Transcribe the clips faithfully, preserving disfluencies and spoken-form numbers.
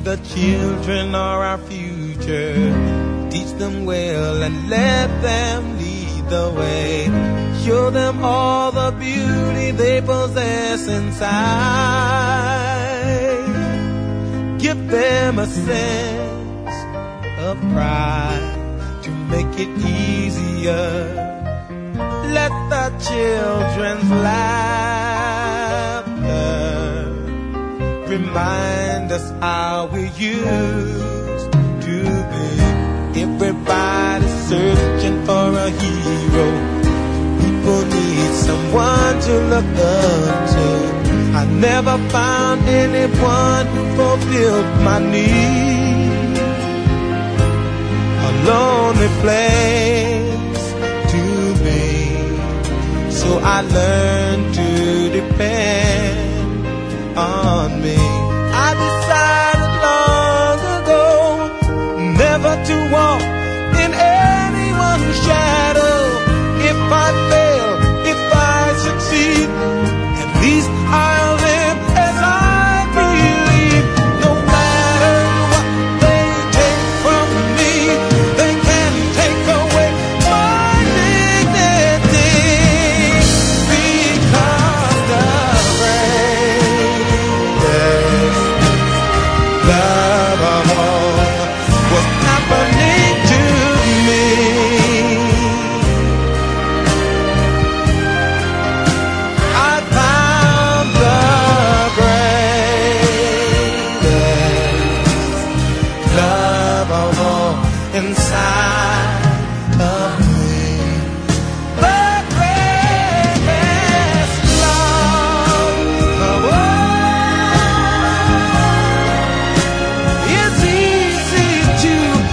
the children are our future. Teach them well and let them lead the way. Show them all the beauty they possess inside. Give them a sense of pride to make it easier. Let the children's laughter remind us how we used to be. Everybody's searching for a hero. People need someone to look up to. I never found anyone who fulfilled my need. A lonely place to be. So I learned to depend on me. I decided long ago never to walk in anyone's shadow. If I fail, if I succeed, at least I'll live as I believe. No matter what they take from me, they can't take away my dignity. Because the greatest love of all was happening to me. I found the greatest love of all inside of me. The greatest love of all is easy to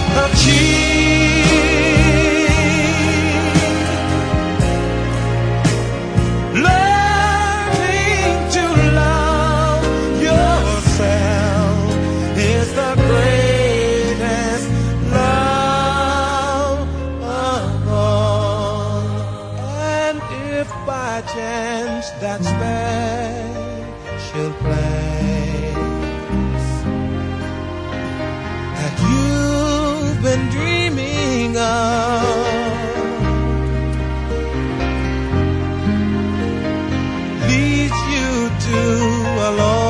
achieve. Learning to love yourself is the greatest love of all. And if by chance that special place that you've been dreaming of leads you to a long